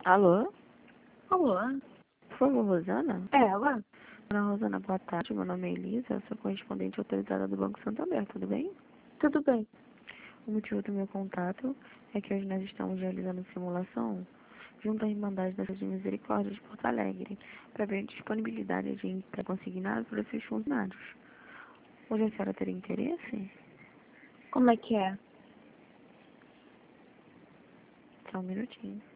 Alô? Alô? Por favor, Rosana? É ela? Dona Rosana, boa tarde. Meu nome é Elisa, eu sou correspondente autorizada do Banco Santander, tudo bem? Tudo bem. O motivo do meu contato é que hoje nós estamos realizando simulação junto à Irmandade das de Misericórdia de Porto Alegre para ver a disponibilidade de pré-consignado para os seus funcionários. Hoje a senhora teria interesse? Como é que é? Só um minutinho.